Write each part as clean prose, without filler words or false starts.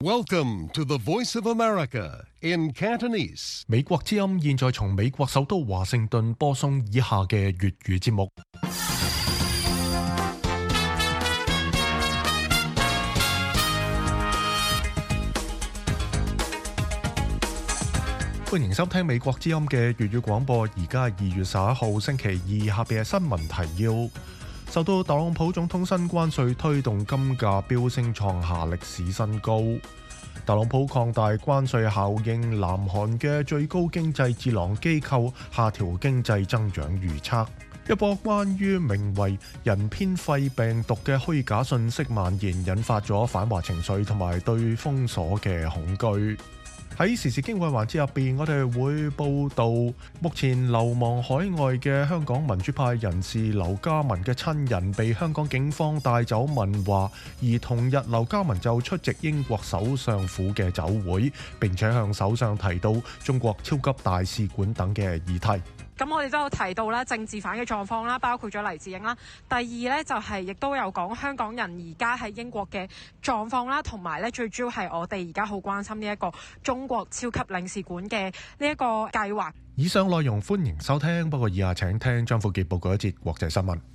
Welcome to the Voice of America in Cantonese. 美國之音現在從美國首都華盛頓播送以下嘅粵語節目。歡迎收聽美國之音嘅粵語廣播。而家係2月11號星期二，下邊係新聞提要。受到特朗普總統新關稅推動，金價飆升創下歷史新高。特朗普擴大關稅效應，南韓嘅最高經濟智囊機構下調經濟增長預測。一波關於名為人偏肺病毒嘅虛假信息蔓延，引發咗反華情緒同埋對封鎖嘅恐懼。喺時事經緯環節入邊，我哋會報道目前流亡海外嘅香港民主派人士劉家文嘅親人被香港警方帶走問話，而同日劉家文就出席英國首相府嘅酒會，並且向首相提到中國超級大使館等嘅議題。 咁我哋都有提到啦，政治犯嘅狀況啦，包括咗黎智英啦。第二呢，就係亦都有講香港人而家喺英國嘅狀況啦，同埋呢最主要係我哋而家好關心呢一個中國超級領事館嘅呢一個計劃。 以上內容歡迎收聽，不過以下請聽張富傑報告一節國際新聞。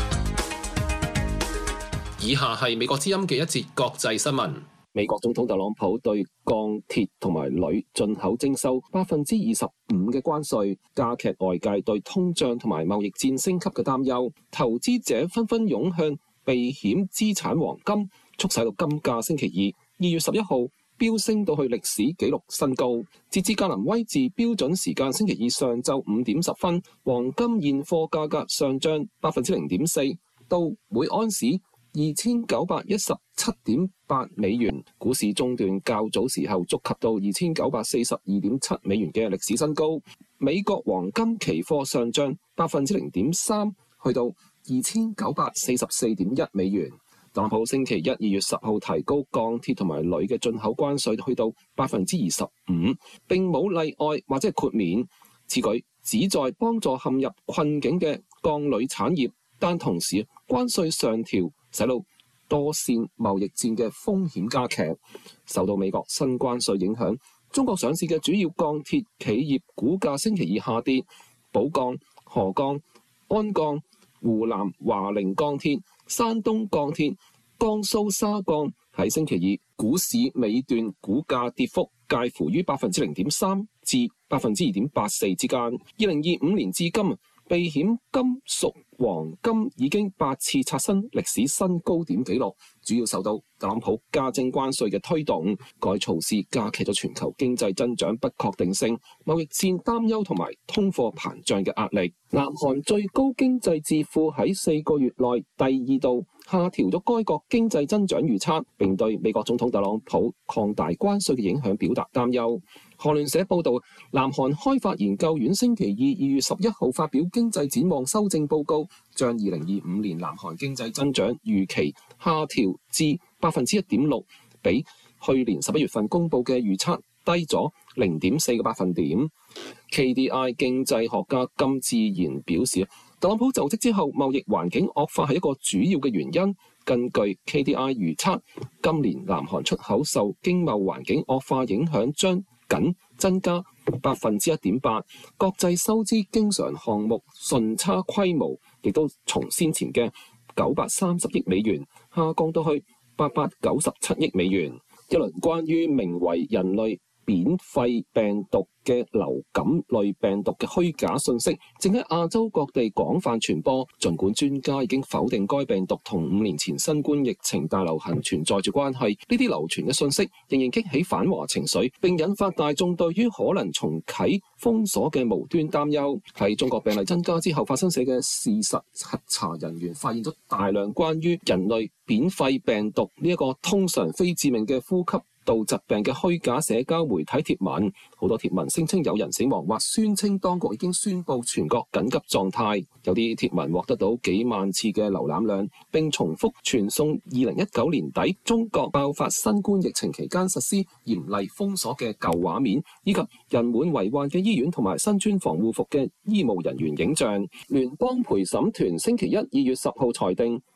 以下係美國之音嘅一節國際新聞。美國總統特朗普對鋼鐵同埋鋁進口徵收25%嘅關稅，加劇外界對通脹同埋貿易戰升級嘅擔憂。投資者紛紛湧向避險資產黃金，促使到金價星期二2月11號飆升到去歷史紀錄新高。截至格林威治標準時間星期二上晝5點10分，黃金現貨價格上漲0.4%到每盎司2917.8美元，股市中段較早時候觸及到2942.7美元嘅歷史新高。美國黃金期貨上漲0.3%，去到2944.1美元。特朗普星期一2月10號提高鋼鐵同埋鋁嘅進口關稅去到25%，並冇例外或者係豁免。此舉旨在幫助陷入困境嘅鋼鋁產業，但同時關稅上調使到多線貿易戰嘅風險加劇。受到美國新關稅影響，中國上市嘅主要鋼鐵企業股價星期二下跌。寶鋼、河鋼、鞍鋼、湖南華菱鋼鐵、山東鋼鐵、江蘇沙鋼喺星期二股市尾段股價跌幅介乎於0.3%至2.84%之間。2025年至今，避險金屬黃金已經8次刷新歷史新高點紀錄，主要受到特朗普加徵關稅嘅推動。該措施加劇咗全球經濟增長不確定性、貿易戰擔憂同埋通貨膨脹嘅壓力。南韓最高經濟智庫喺4個月內第二度下調咗該國經濟增長預測，並對美國總統特朗普擴大關稅嘅影響表達擔憂。韓聯社報道，南韓開發研究院星期二2月11號發表經濟展望修正報告，將2025年南韓經濟增長預期下調至1.6%，比去年11月份公佈嘅預測低咗0.4個百分點。KDI 經濟學家金智賢表示，特朗普就職之後，貿易環境惡化係一個主要嘅原因。根據 KDI 預測，今年南韓出口受經貿環境惡化影響將僅增加1.8%，國際收支經常項目順差規模亦都從先前嘅930億美元下降到去897億美元。一輪關於名為人類扁肺病毒嘅流感類病毒嘅虛假信息正喺亞洲各地廣泛傳播，儘管專家已經否定該病毒同5年前新冠疫情大流行存在住關係，呢啲流傳嘅信息仍然激起反華情緒，並引發大眾對於可能重啟封鎖嘅無端擔憂。喺中國病例增加之後發生社嘅事實核查人員發現咗大量關於人類扁肺病毒呢一個通常非致命嘅呼吸道疾病嘅虛假社交媒體貼文，好多貼文聲稱有人死亡，或宣稱當局已經宣布全國緊急狀態。有啲貼文獲得到幾萬次嘅瀏覽量，並重複傳送2019年底中國爆發新冠疫情期間實施嚴厲封鎖嘅舊畫面，以及人滿為患嘅醫院同埋身穿防護服嘅醫務人員影像。聯邦陪審團星期一2月10號裁定，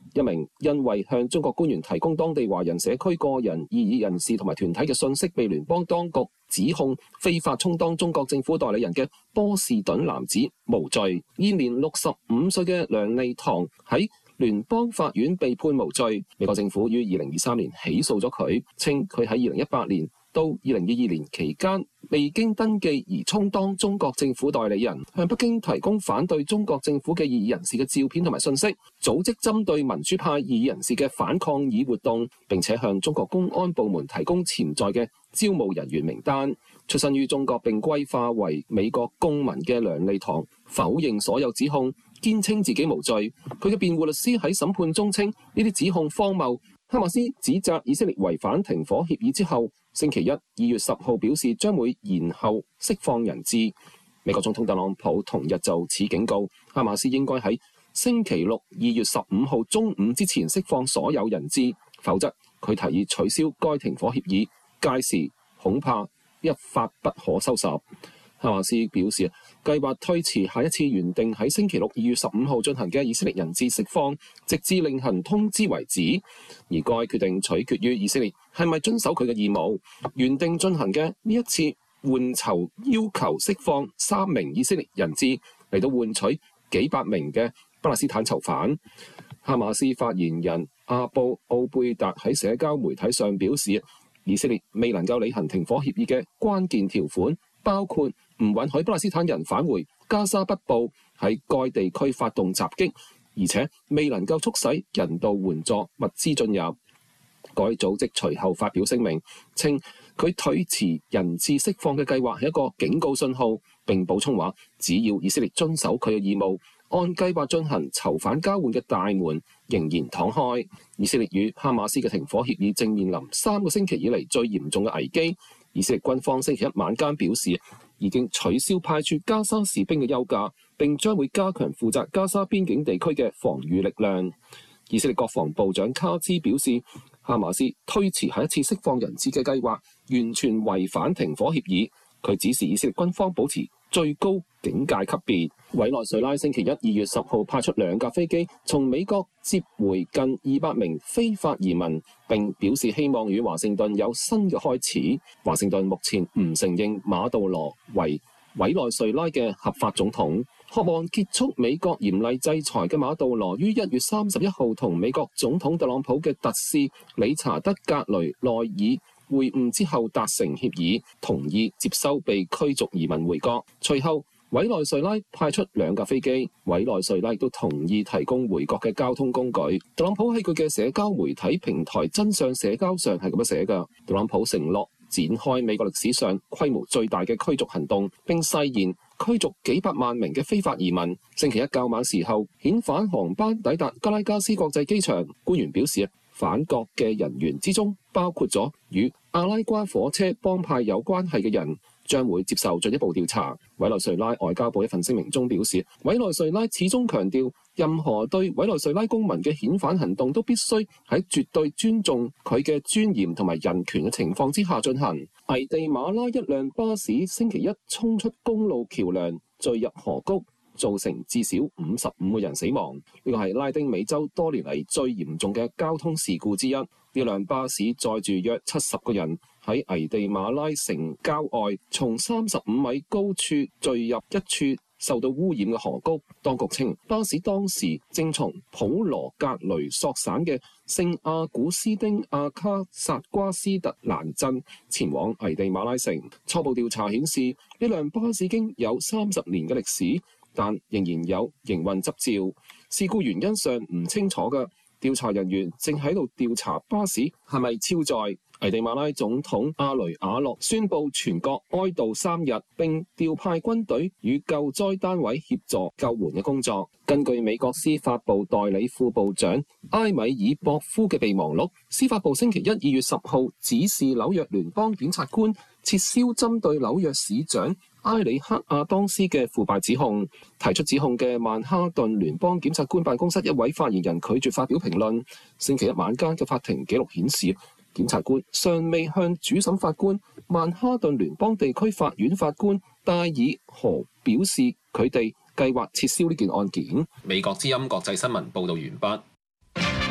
一名因為向中國官員提供當地華人社區個人、異議人士同埋團體嘅信息，被聯邦當局指控非法充當中國政府代理人嘅波士頓男子無罪。現年65歲嘅梁利堂喺聯邦法院被判無罪。美國政府於2023年起訴咗佢，稱佢喺2018年到2022年期間未經登記而充當中國政府代理人，向北京提供反對中國政府嘅異議人士嘅照片同埋信息，組織針對民主派異議人士嘅反抗議活動，並且向中國公安部門提供潛在嘅招募人員名單。出身於中國並歸化為美國公民嘅梁利堂否認所有指控，堅稱自己無罪。佢嘅辯護律師喺審判中稱呢啲指控荒謬。哈馬斯指責以色列違反停火協議之後，星期一2月10號表示將會延後釋放人質。美國總統特朗普同日就此警告，哈馬斯應該喺星期六2月15號中午之前釋放所有人質，否則佢提議取消該停火協議，屆時恐怕一發不可收拾。哈馬斯表示，計劃推遲下一次原定喺星期六2月15號進行嘅以色列人質釋放，直至另行通知為止。而該決定取決於以色列係咪遵守佢嘅義務。原定進行嘅呢一次換囚要求釋放3名以色列人質，嚟到換取幾百名嘅巴勒斯坦囚犯。哈馬斯發言人阿布奧貝達喺社交媒體上表示，以色列未能夠履行停火協議嘅關鍵條款，包括唔允許巴勒斯坦人返回加沙北部喺該地區發動襲擊，而且未能夠促使人道援助物資進入。該組織隨後發表聲明，稱佢推遲人質釋放嘅計劃係一個警告信號，並補充話，只要以色列遵守佢嘅義務，按計劃進行囚犯交換嘅大門仍然敞開。以色列與哈馬斯嘅停火協議正面臨3個星期以嚟最嚴重嘅危機。以色列軍方星期一晚間表示，已經取消派駐加沙士兵嘅休假，並將會加強負責加沙邊境地區嘅防禦力量。以色列國防部長卡茲表示，哈馬斯推遲下一次釋放人質嘅計劃完全違反停火協議。佢指示以色列軍方保持最高警戒級別。委內瑞拉星期一2月10號派出2架飛機，從美國接回近200名非法移民，並表示希望與華盛頓有新嘅開始。華盛頓目前唔承認馬杜羅為委內瑞拉嘅合法總統。渴望結束美國嚴厲制裁嘅馬杜羅於1月31號同美國總統特朗普嘅特使理查德·格雷內爾會晤之後達成協議，同意接收被驅逐移民回國。隨後，委內瑞拉派出2架飛機，委內瑞拉亦都同意提供回國嘅交通工具。特朗普喺佢嘅社交媒體平台真相社交上係咁樣寫㗎。特朗普承諾展開美國歷史上規模最大嘅驅逐行動，並誓言驅逐幾百萬名嘅非法移民。星期一較晚時候，遣返航班抵達加拉加斯國際機場。官員表示，返國嘅人員之中包括咗與阿拉瓜火車幫派有關係嘅人，將會接受進一步調查。委內瑞拉外交部一份聲明中表示，委內瑞拉始終強調，任何對委內瑞拉公民嘅遣返行動都必須喺絕對尊重佢嘅尊嚴同埋人權嘅情況之下進行。危地馬拉一輛巴士星期一衝出公路橋樑，墜入河谷，造成至少55個人死亡。呢個係拉丁美洲多年嚟最嚴重嘅交通事故之一。呢輛巴士載住約70個人，喺危地馬拉城郊外，從35米高處墜入一處受到污染嘅河谷。當局稱，巴士當時正從普羅格雷索省嘅聖阿古斯丁阿卡薩瓜斯特蘭鎮前往危地馬拉城。初步調查顯示，呢輛巴士經有30年嘅歷史，但仍然有營運執照。事故原因尚唔清楚嘅，調查人員正喺度調查巴士係咪超載。危地馬拉總統阿雷亞諾宣布全國哀悼3日，並調派軍隊與救災單位協助救援嘅工作。根據美國司法部代理副部長埃米爾博夫嘅備忘錄，司法部星期一2月10號指示紐約聯邦檢察官撤銷針對紐約市長埃里克亞當斯嘅腐敗指控。提出指控嘅曼哈頓聯邦檢察官辦公室一位發言人拒絕發表評論。星期一晚間嘅法庭記錄顯示，檢察官尚未向主審法官曼哈頓聯邦地區法院法官戴爾何表示佢哋計劃撤銷呢件案件。 美國之音國際新聞報道完畢。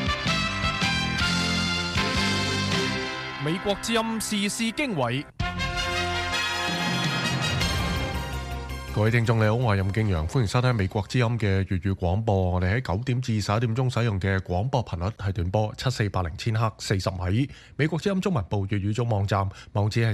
美國之音時事經緯。 各位聽眾你好，我係任敬陽，歡迎收聽美國之音嘅粵語廣播。我哋喺9點至11點鐘使用嘅廣播頻率係短波7480千赫40米。美國之音中文部粵語組網站網址係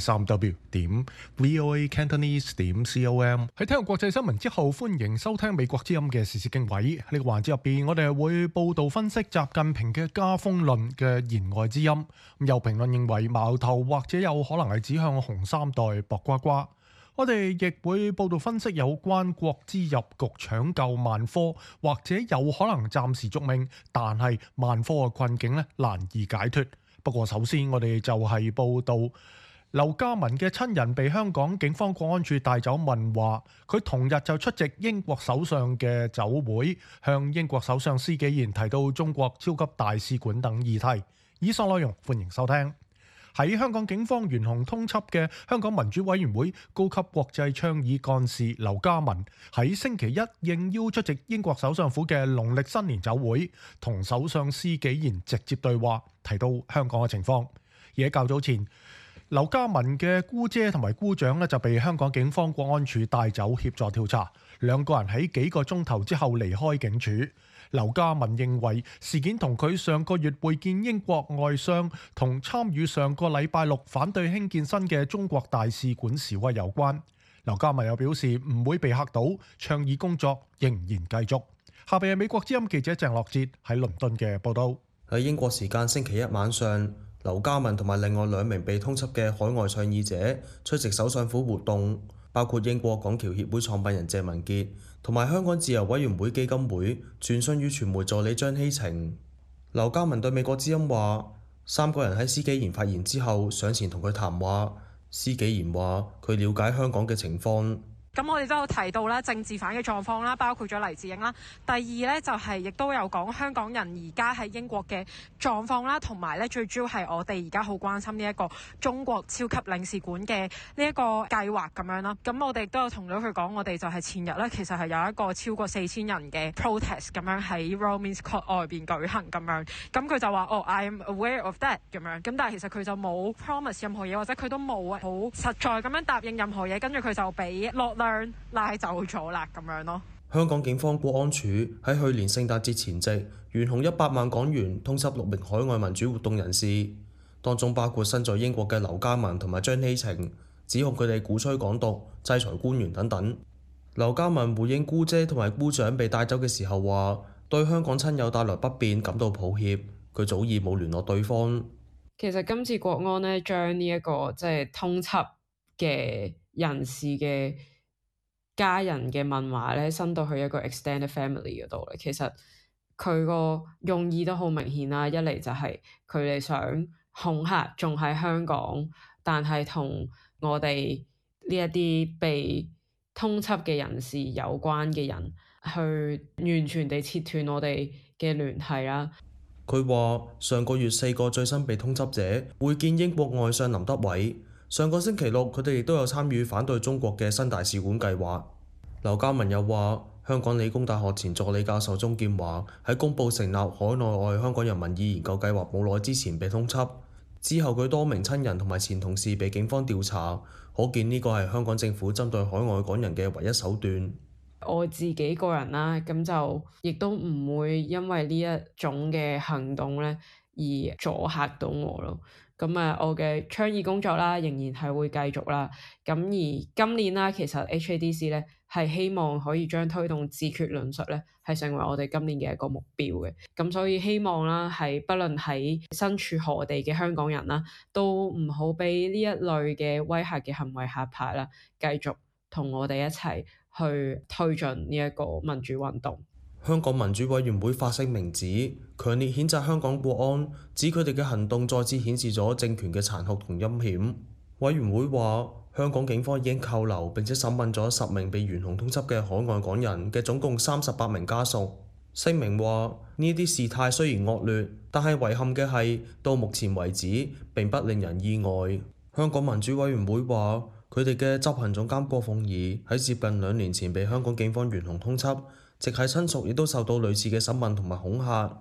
3w.voacantonese.com。喺聽完國際新聞之後，歡迎收聽美國之音嘅時事經緯。呢個環節入邊，我哋會報道分析習近平嘅加風論嘅言外之音。有評論認為矛頭或者有可能係指向紅三代薄瓜瓜。我哋亦會報道分析有關國資入局搶救萬科，或者有可能暫時續命，但係萬科嘅困境咧難以解脫。不過首先我哋就係報道劉家文嘅親人被香港警方國安處帶走問話，佢同日就出席英國首相嘅酒會，向英國首相施紀賢提到中國超級大使館等議題。以上內容歡迎收聽。喺香港警方懸紅通緝嘅香港民主委員會高級國際倡議幹事劉家文，喺星期一應邀出席英國首相府嘅農曆新年酒會，同首相施紀賢直接對話，提到香港嘅情況。而喺較早前，劉家文嘅姑姐同埋姑丈就被香港警方國安處帶走協助調查，兩個人喺幾個鐘頭之後離開警署。劉家文認為事件同佢上個月會見英國外相同參與上個禮拜六反對興建新嘅中國大使館示威有關。劉家文又表示唔會被嚇到，倡議工作仍然繼續。下邊係美國之音記者鄭樂哲喺倫敦嘅報道。 喺英國時間星期一晚上，劉家文同埋另外2名被通緝嘅海外倡議者出席首相府活動，包括英國港僑協會創辦人謝文傑同埋香港自由委員會基金會傳訊與傳媒助理張希晴。劉家文對美國之音話，3個人喺施紀賢發言之後上前同佢談話。施紀賢話佢了解香港嘅情況。 咁我哋都有提到啦，政治犯嘅狀況啦，包括咗黎智英啦。第二呢，就係亦都有講香港人而家喺英國嘅狀況啦，同埋呢最主要係我哋而家好關心呢一個中國超級領事館嘅呢一個計劃咁樣啦。咁我哋都有同咗佢講，我哋就係前日呢，其實係有一個超過4000人嘅 protest 咁樣喺 Royal Mint Court 外邊舉行咁樣。咁佢就話I am aware of that 咁樣。咁但係其實佢就冇 promise 任何嘢，或者佢都冇好實在咁樣答應任何嘢，跟住佢就俾落拉走咗啦咁樣咯。 香港警方國安處喺去年聖誕節前夕懸紅100萬港元通緝6名海外民主活動人士，當中包括身在英國嘅劉家文同埋張希晴，指控佢哋鼓吹港獨、制裁官員等等。劉家文回應姑姐同埋姑丈被帶走嘅時候話，對香港親友帶來不便感到抱歉，佢早已冇聯絡對方。 其實今次國安呢將呢一個即係通緝嘅人士嘅家人嘅問話咧，伸到去一個 extended family 嗰度咧，其實佢個用意都好明顯啦。一嚟就係佢哋想恐嚇仲喺香港，但係同我哋呢一啲被通緝嘅人士有關嘅人，去完全地切斷我哋嘅聯繫啦。 佢話上個月4個最新被通緝者會見英國外相林德偉。上個星期六，佢哋亦都有參與反對中國嘅新大使館計劃。劉家文又話，香港理工大學前助理教授鍾劍華喺公佈成立海內外香港人民意研究計劃冇耐之前被通緝，之後佢多名親人同埋前同事被警方調查，可見呢個係香港政府針對海外港人嘅唯一手段。 我自己個人啦，咁就亦都唔會因為呢一種嘅行動咧而阻嚇到我咯。咁我嘅倡議工作啦，仍然係會繼續啦。咁而今年啦，其實 HADC 咧係希望可以將推動自決論述咧，係成為我哋今年嘅一個目標嘅。咁所以希望啦，係不論喺身處何地嘅香港人啦，都唔好俾呢一類嘅威嚇嘅行為嚇怕啦，繼續同我哋一齊去推進呢一個民主運動。 香港民主委員會發聲明指，強烈譴責香港國安，指佢哋嘅行動再次顯示咗政權嘅殘酷同陰險。委員會話，香港警方已經扣留並且審問咗10名被懸紅通緝嘅海外港人嘅總共38名家屬。聲明話，呢啲事態雖然惡劣，但係遺憾嘅係，到目前為止並不令人意外。香港民主委員會話，佢哋嘅執行總監郭鳳儀喺接近2年前被香港警方懸紅通緝，直系親屬亦都受到類似嘅審問同埋恐嚇。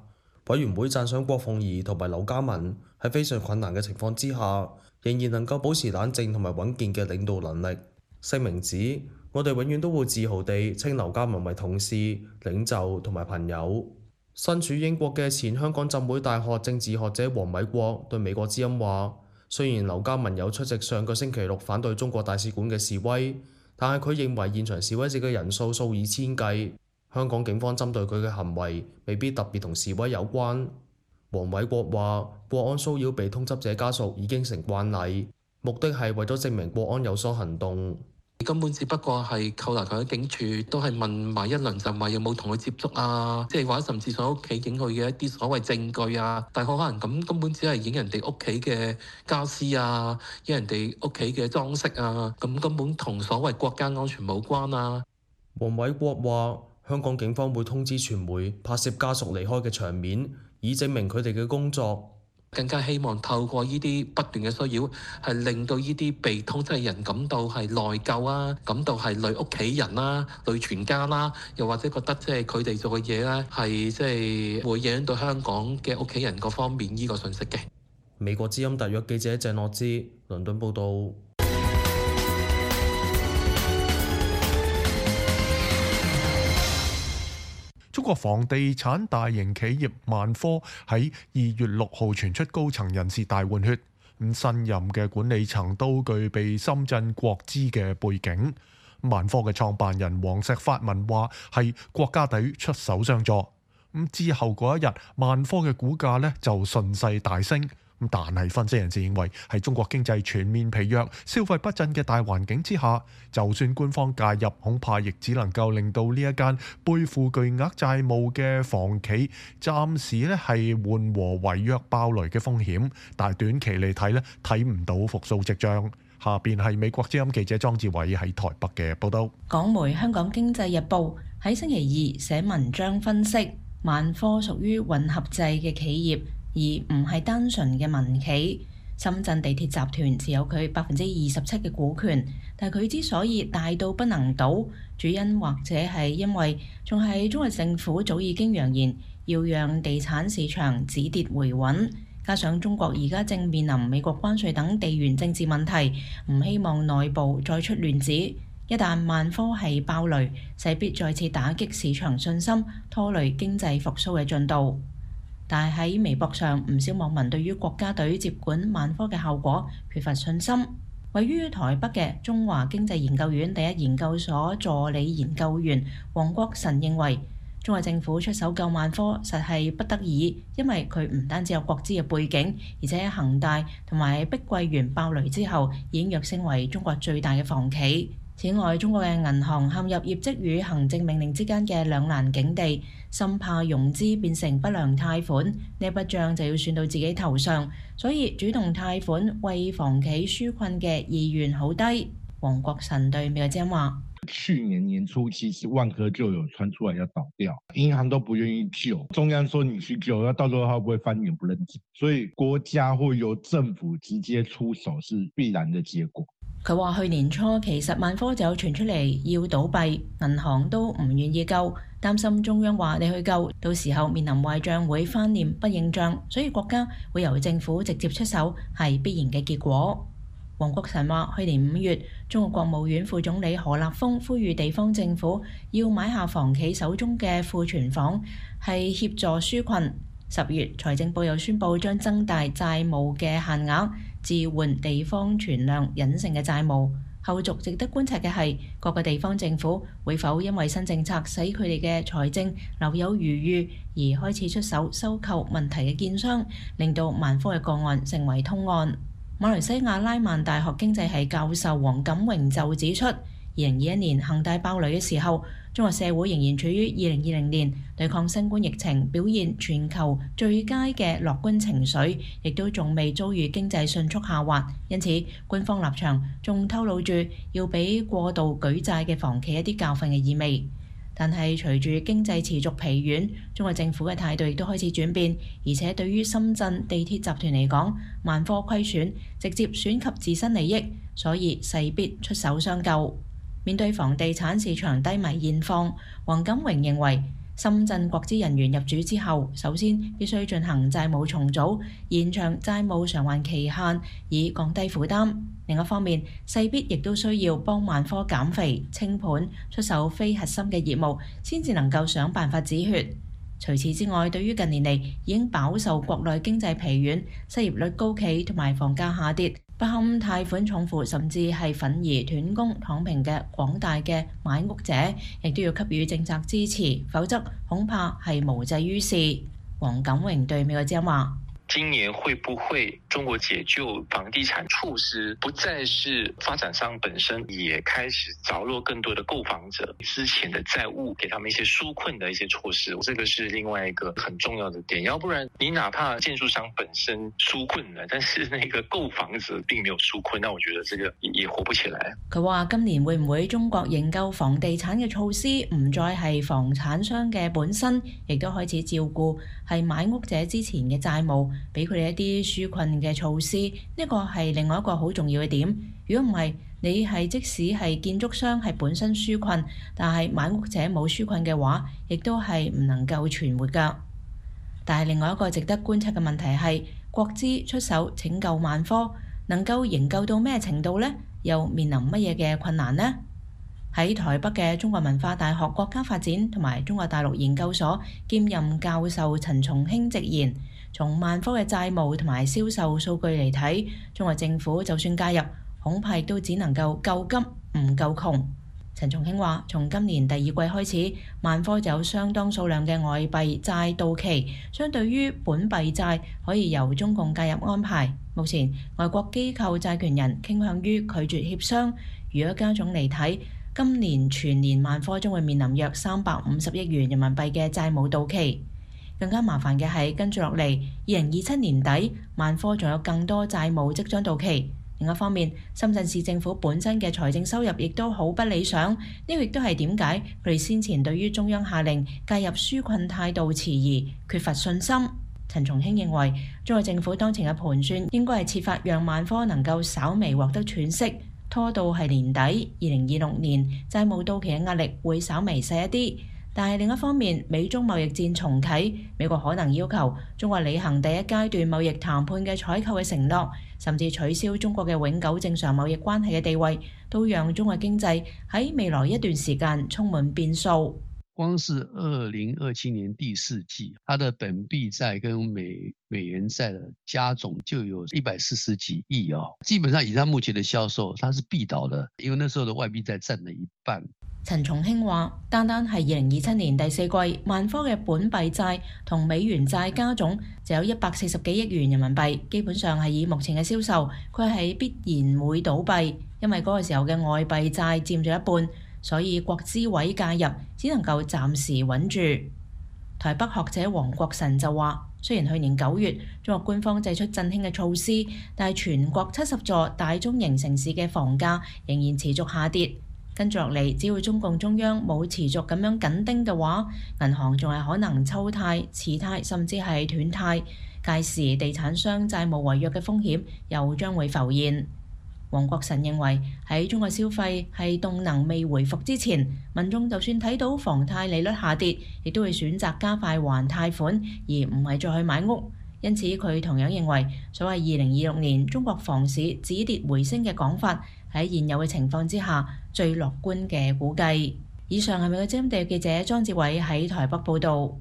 委員會讚賞郭鳳儀同埋劉嘉文喺非常困難嘅情況之下，仍然能夠保持冷靜同埋穩健嘅領導能力。聲明指，我哋永遠都會自豪地稱劉嘉文為同事、領袖同埋朋友。身處英國嘅前香港浸會大學政治學者黃偉國對美國之音話，雖然劉嘉文有出席上個星期六反對中國大使館嘅示威，但係佢認為現場示威者嘅人數數以千計，香港警方針對佢嘅行為未必特別同示威有關。黃偉國話，國安騷擾被通緝者家屬已經成慣例，目的係為咗證明國安有所行動。 根本只不過係扣留佢喺警署，都係問埋一輪，就話有冇同佢接觸啊，即係或者甚至上屋企影佢嘅一啲所謂證據啊。但係可能咁根本只係影人哋屋企嘅家私啊，影人哋屋企嘅裝飾啊，咁根本同所謂國家安全冇關啊。 黃偉國話，香港警方會通知傳媒拍攝家屬離開嘅場面，以證明佢哋嘅工作。 更加希望透過呢啲不斷嘅騷擾，係令到呢啲被通緝人感到係內疚啊，感到係累屋企人啦、累全家啦，又或者覺得即係佢哋做嘅嘢咧係即係會影響到香港嘅屋企人嗰方面呢個信息嘅。 美國之音特約記者鄭樂之倫敦報導。 中國房地產大型企業萬科喺2月6號傳出高層人事大換血，新任嘅管理層都具備深圳國資嘅背景。萬科嘅創辦人黃石發文話係國家隊出手相助。之後嗰一日，萬科嘅股價呢就順勢大升。但係分析人士認為，喺中國經濟全面疲弱、消費不振嘅大環境之下，就算官方介入，恐怕亦只能夠令到呢一間背負巨額債務嘅房企暫時咧係緩和違約爆雷嘅風險，但係短期嚟睇咧睇唔到復甦跡象。下邊係美國之音記者莊志偉喺台北嘅報道。 港媒《香港經濟日報》喺星期二寫文章分析，萬科屬於混合制嘅企業，而唔係單純嘅民企。深圳地鐵集團持有佢27%嘅股權，但佢之所以大到不能倒，主因或者係因為仲係中國政府早已經揚言要讓地產市場止跌回穩，加上中國而家正面臨美國關稅等地緣政治問題，唔希望內部再出亂子。一旦萬科係爆雷，勢必再次打擊市場信心，拖累經濟復甦嘅進度。但係喺微博上，唔少網民對於國家隊接管萬科嘅效果缺乏信心。位於台北嘅中華經濟研究院第一研究所助理研究員黃國臣認為，中國政府出手救萬科實係不得已，因為佢唔單止有國資嘅背景，而且恒大同埋碧桂園爆雷之後已經躍升為中國最大嘅房企。此外，中國嘅銀行陷入業績與行政命令之間嘅兩難境地，深怕融資變成不良貸款，呢一筆帳就要算到自己頭上，所以主動貸款為房企紓困嘅意願好低。黃國臣對美國之音話： 去年年初其實萬科就有傳出來要倒掉，銀行都不願意救，中央說你去救，那到時候會不會翻臉不認賬？所以國家會由政府直接出手是必然的結果。 佢話去年初其實萬科就有傳出嚟要倒閉，銀行都唔願意救，擔心中央話你去救，到時候面臨壞帳會翻臉不認帳，所以國家會由政府直接出手係必然嘅結果。黃國臣話去年5月，中國國務院副總理何立峰呼籲地方政府要買下房企手中嘅庫存房，係協助紓困。10月，財政部又宣布將增大債務嘅限額，置換地方存量隱性嘅債務。後續值得觀察嘅係，各個地方政府會否因為新政策使佢哋嘅財政留有餘裕，而開始出手收購問題嘅建商，令到萬科嘅個案成為通案。馬來西亞拉曼大學經濟系教授黃錦榮就指出，2021年恒大爆雷嘅時候，中國社會仍然處於2020年對抗新冠疫情表現全球最佳嘅樂觀情緒，亦都仲未遭遇經濟迅速下滑，因此官方立場仲透露住要俾過度舉債嘅房企一啲教訓嘅意味。但係隨住經濟持續疲軟，中國政府嘅態度亦都開始轉變，而且對於深圳地鐵集團嚟講，萬科虧損直接損及自身利益，所以勢必出手相救。面對房地產市場低迷現況，黃錦榮認為深圳國資人員入主之後，首先必須進行債務重組，延長債務償還期限，以降低負擔。另一方面，勢必亦都需要幫萬科減肥、清盤、出售非核心嘅業務，先至能夠想辦法止血。除此之外，對於近年嚟已經飽受國內經濟疲軟、失業率高企同埋房價下跌，不堪貸款重負，甚至係憤而斷供躺平嘅廣大嘅買屋者，亦都要給予政策支持，否則恐怕係無濟於事。黃錦榮對美國之音話： 今年會不會中國解救房地產措施不再是發展商本身，也開始着落更多的購房者之前的債務，給他們一些紓困的一些措施，這個是另外一個很重要的點。要不然你哪怕建築商本身紓困了，但是那個購房者並沒有紓困，那我覺得這個也活不起來。 佢話今年會唔會中國營救房地產嘅措施唔再係房產商嘅本身，亦都開始照顧係買屋者之前嘅債務，俾佢哋一啲紓困嘅措施，呢個係另外一個好重要嘅點。如果唔係，你係即使係建築商係本身紓困，但係買屋者冇紓困嘅話，亦都係唔能夠存活㗎。但係另外一個值得觀察嘅問題係，國資出手拯救萬科，能夠營救到咩程度呢？又面臨乜嘢嘅困難呢？喺台北嘅中國文化大學國家發展同埋中國大陸研究所兼任教授陳松興直言，從萬科嘅債務同埋銷售數據嚟睇，中國政府就算介入，恐怕都只能夠救急唔救窮。陳松興話：從今年第二季開始，萬科就有相當數量嘅外幣債到期，相對於本幣債可以由中共介入安排。目前外國機構債權人傾向於拒絕協商。如果加總嚟睇，今年全年萬科將會面臨約350億元人民幣嘅債務到期。更加麻煩嘅係跟住落嚟，2027年底萬科仲有更多債務即將到期。另一方面，深圳市政府本身嘅財政收入亦都好不理想，呢個亦都係點解佢哋先前對於中央下令介入紓困態度遲疑、缺乏信心。陳松興認為，中國政府當前嘅盤算應該係設法讓萬科能夠稍微獲得喘息。拖到係年底2026年債務到期嘅壓力會稍微細一啲，但係另一方面，美中貿易戰重啟，美國可能要求中國履行第一階段貿易談判嘅採購嘅承諾，甚至取消中國嘅永久正常貿易關係嘅地位，都讓中國經濟喺未來一段時間充滿變數。 光是2027年第四季，它的本幣債跟美元債的加總就有140幾億哦。基本上以它目前的銷售，它是必倒的，因為那時候的外幣債佔了一半。 陳松興話：單單係2027年第四季，萬科嘅本幣債同美元債加總就有140幾億元人民幣，基本上係以目前嘅銷售，佢係必然會倒閉，因為嗰個時候嘅外幣債佔咗一半。所以國資委介入，只能夠暫時穩住。台北學者黃國臣就話：雖然去年9月中國官方祭出振興嘅措施，但係全國70座大中型城市嘅房價仍然持續下跌。跟住落嚟，只要中共中央冇持續咁樣緊盯嘅話，銀行仲係可能抽貸、遲貸，甚至係斷貸。屆時地產商債務違約嘅風險又將會浮現。黃國臣認為喺中國消費係動能未回復之前，民眾就算睇到房貸利率下跌，亦都會選擇加快還貸款，而唔係再去買屋。因此佢同樣認為，所謂2026年中國房市止跌回升嘅講法，喺現有嘅情況之下最樂觀嘅估計。以上係美國之音地記者莊志偉喺台北報導。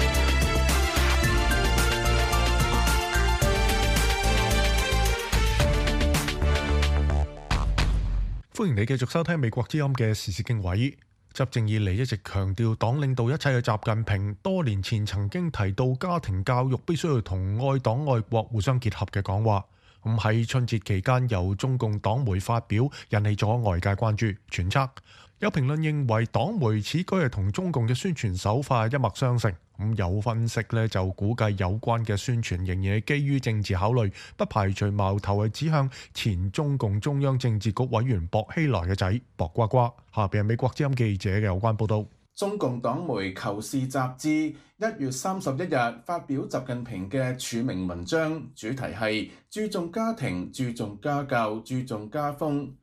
歡迎你繼續收聽美國之音嘅時事經緯。執政以嚟一直強調黨領導一切嘅習近平，多年前曾經提到家庭教育必須要同愛黨愛國互相結合嘅講話。咁喺春節期間由中共黨媒發表，引起咗外界關注揣測。有評論認為黨媒此舉係同中共嘅宣傳手法一脈相承。咁有分析呢就估計有關嘅宣傳仍然係基於政治考慮，不排除矛頭係指向前中共中央政治局委員薄熙來嘅仔薄瓜瓜。下邊係美國之音記者嘅有關報導。 中共黨媒《求是》雜誌1月31日發表習近平嘅署名文章，主題係注重家庭、注重家教、注重家風。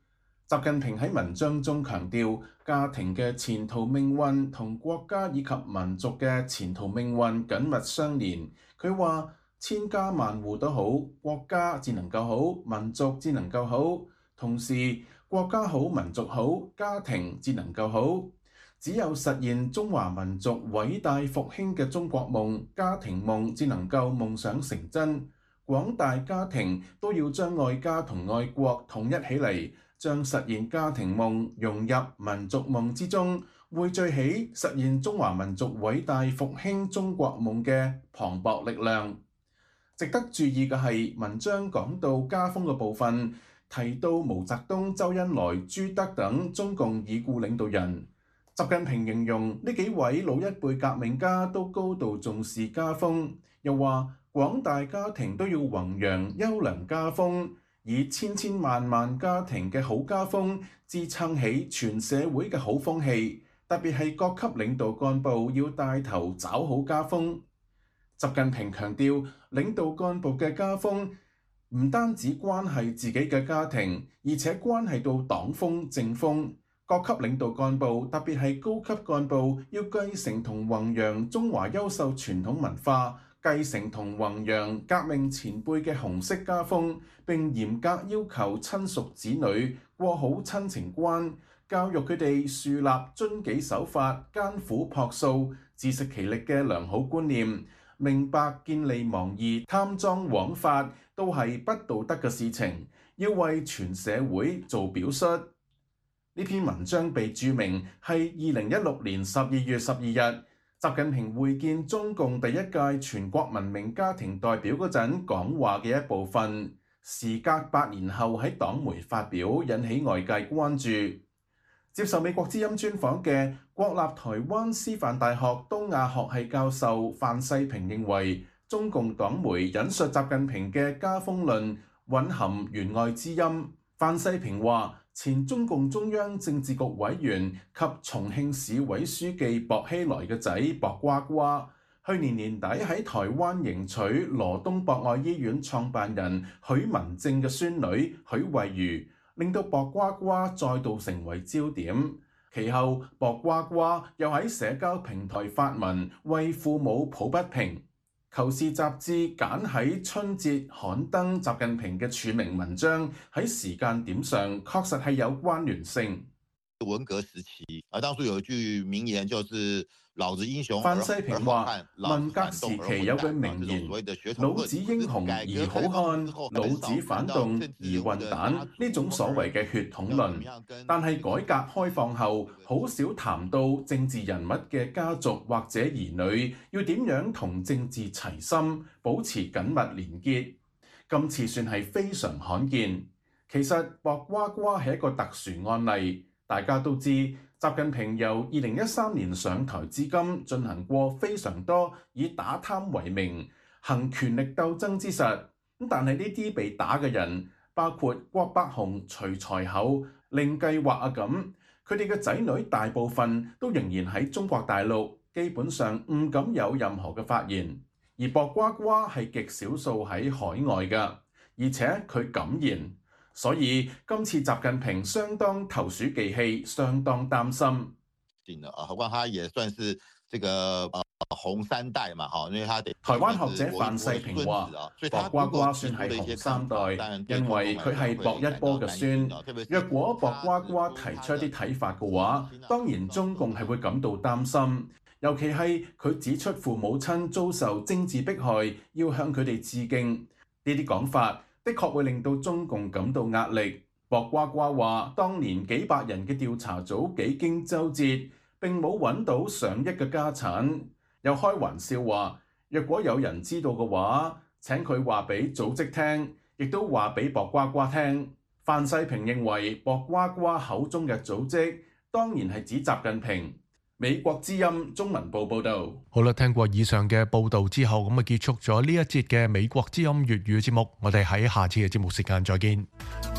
習近平喺文章中強調，家庭嘅前途命運同國家以及民族嘅前途命運緊密相連。佢話：千家萬戶都好，國家至能夠好，民族至能夠好。同時，國家好，民族好，家庭至能夠好。只有實現中華民族偉大復興嘅中國夢，家庭夢至能夠夢想成真。廣大家庭都要將愛家同愛國統一起嚟，將實現家庭夢融入民族夢之中，匯聚起實現中華民族偉大復興中國夢嘅磅礴力量。值得注意嘅係，文章講到家風嘅部分，提到毛澤東、周恩來、朱德等中共已故領導人。習近平形容呢幾位老一輩革命家都高度重視家風，又話廣大家庭都要弘揚優良家風，以千千萬萬家庭嘅好家風支撐起全社會嘅好風氣，特別係各級領導幹部要帶頭抓好家風。習近平強調，領導幹部嘅家風唔單止關係自己嘅家庭，而且關係到黨風政風。各級領導幹部，特別係高級幹部，要繼承同弘揚中華優秀傳統文化，繼承同弘揚革命前輩嘅紅色家風，並嚴格要求親屬子女過好親情關，教育佢哋樹立遵紀守法、艱苦樸素、自食其力嘅良好觀念，明白見利忘義、貪贓枉法都係不道德嘅事情，要為全社會做表率。呢篇文章被註明係2016年12月12日習近平會見中共第一屆全國文明家庭代表嗰陣講話嘅一部分，時隔8年後喺黨媒發表，引起外界關注。接受美國之音專訪嘅國立台灣師範大學東亞學系教授范世平認為，中共黨媒引述習近平嘅家風論蘊含弦外之音。范世平話，前中共中央政治局委員及重慶市委書記薄熙來嘅仔薄瓜瓜，去年年底喺台灣迎娶羅東博愛醫院創辦人許文正嘅孫女許慧茹，令到薄瓜瓜再度成為焦點。其後，薄瓜瓜又喺社交平台發文為父母抱不平。求是雜誌揀喺春節刊登習近平嘅署名文章，喺時間點上確實係有關聯性。 文革時期當初有一句名言，就是老子英雄。 范世平話：文革時期有句名言，老子英雄而好漢，老子反動而混蛋，呢種所謂嘅血統論。但係改革開放後，好少談到政治人物嘅家族或者兒女要點樣同政治齊心，保持緊密連結。今次算係非常罕見。其實薄瓜瓜係一個特殊案例。大家都知，習近平由2013年上台至今，進行過非常多以打貪為名、行權力鬥爭之實。但係呢啲被打嘅人，包括郭伯雄、徐才厚、令計劃咁，佢哋嘅仔女大部分都仍然喺中國大陸，基本上唔敢有任何嘅發言。而薄瓜瓜係極少數喺海外嘅，而且佢敢言。所以今次習近平相當投鼠忌器，相當擔心。 何況他也算是這個紅三代嘛，因為他台灣學者范世平話，薄瓜瓜算係紅三代，因為佢係薄一波嘅孫。若果薄瓜瓜提出一啲睇法嘅話，當然中共係會感到擔心。尤其係佢指出父母親遭受政治迫害，要向佢哋致敬，呢啲講法的確會令到中共感到壓力。薄瓜瓜話，當年幾百人嘅調查組幾經周折，並冇揾到上億嘅家產。又開玩笑話，若果有人知道嘅話，請佢話俾組織聽，亦都話俾薄瓜瓜聽。范世平認為，薄瓜瓜口中嘅組織，當然係指習近平。美國之音中文部報導。 好啦，聽過以上嘅報導之後，咁啊結束咗呢一節嘅美國之音粵語節目。我哋喺下次嘅節目時間再見。